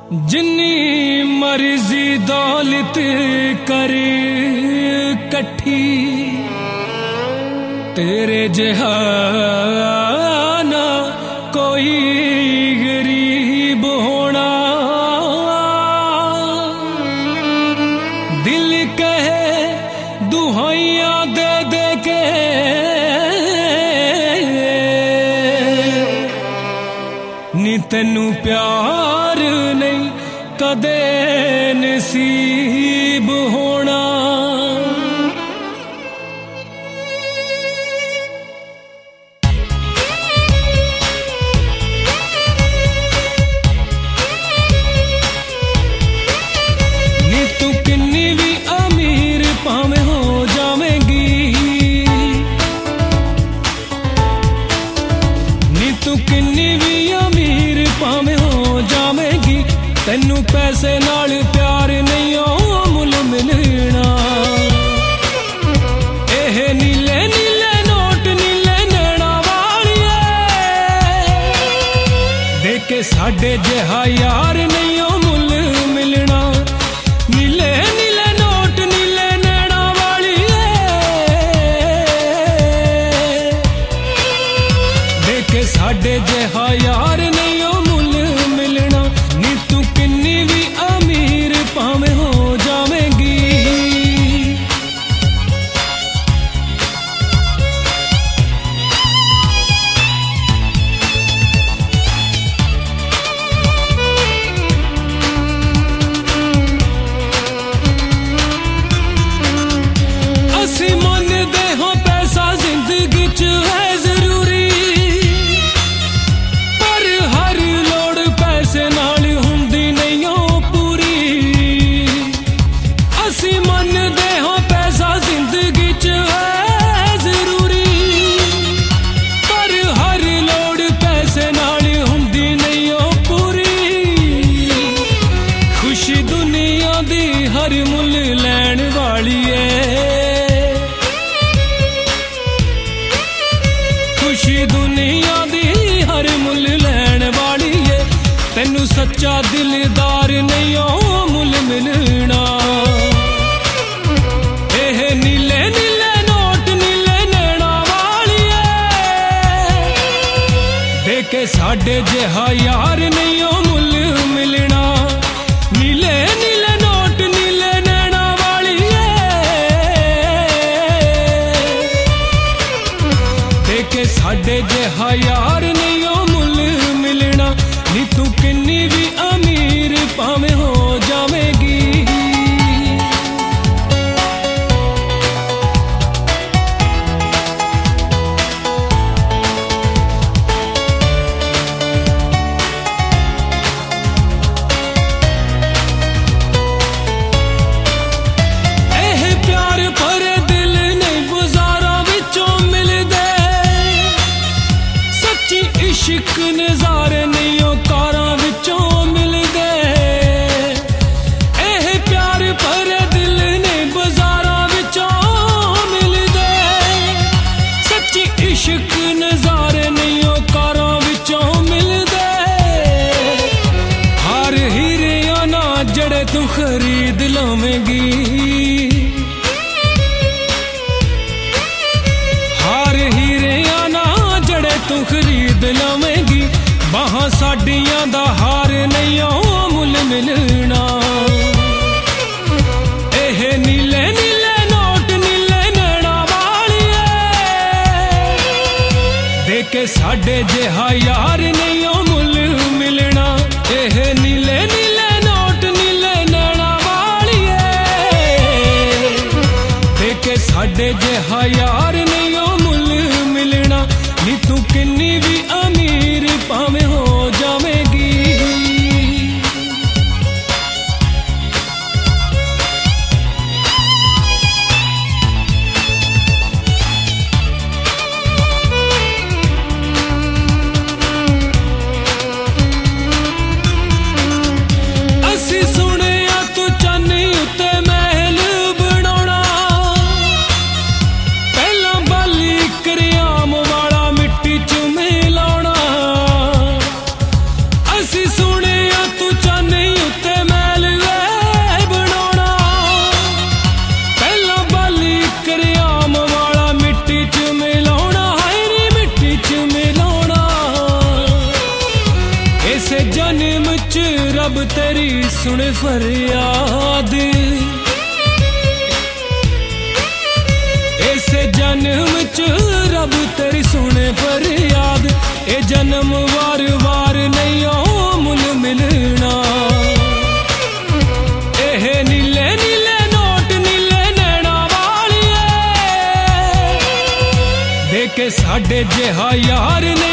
जिन्नी मर्जी दौलत कर कट्ठी तेरे जहाना कोई गरीब होना। दिल कहे दुहाइयां दे दे के नी तेनू प्यार नहीं कदे नसीब होना। नी तू किन्नी भी अमीर भावें हो जावेंगी, नी तू किन्नी भी अमीर भावें हो जावेंगी, तेनू पैसे नाल प्यार नहीं ओ मुल मिलना। एह नीले नीले नोट नीले नैना वालिए देखे साडे जिहा यार नहीं ओ मुल मिलना। नीले नीले नोट नीले नैना वालिए देखे साडे जिहा यार नहीं ओ मुल मिलना। नी तू किन्नी भी अमीर भावें हो जावेंगी। असी मनदे हो पैसा जिंदगी च है जरूरी, पर हर लोड़ पैसे नाल हुंदी नहीं हो पूरी। असी मनदे हो पैसा जिंदगी च है जरूरी, पर हर लोड़ पैसे नाल हुंदी नहीं हो पूरी। खुशी दुनिया दी हर मुल लैण वाली है, खुशी दुनिया दी हर मुल लैण वाली है। तेनू सच्चा दिलदार नहीं ओ मुल मिलना। एह नीले नीले नोट नीले नैना वालिए देखे साडे जिहा यार नहीं ओ मुल मिलना। नीले नीले नोट नीले नैना वालिए देखे साडे जिहा यार नहीं ओ मुल मिलना। नी तू किन्नी भी अमीर भावें हो जावेंगी। एह प्यार भरे दिल नहीं बाज़ारां विचों मिलदे, सच्ची इश्क नज़ारे नहीं ओ कारां विचों मिलदे। एह प्यार भरे दिल नहीं बाज़ारां विचों मिलदे, सच्ची इश्क नज़ारे नहीं ओ कारां विचों मिलदे। हर हीरियां ना जड़े तू खरीद लवेंगी, हार हीरियां ना जड़े तू खरीद लवेंगी। बाहां साडियां दा हार नहीं ओ मुल मिलना। एह नीले नीले नोट नीले नैना वालिए देखे साडे जिहा यार नहीं ओ मुल मिलना। एह नीले नीले नोट नीले नैना वालिए देखे साडे जिहा यार नहीं ओ मुल मिलना। नी तू किन्नी भी अमीर भावें हो जावेंगी। रब तेरी सुने फरियाद, इसे जन्म च रब तेरी सुने फरियाद। ए जन्म वार वार नहीं ओ मुल मिलना, एह नीले नीले नोट नीले नैना वालिए, देखे साडे जिहा यार ने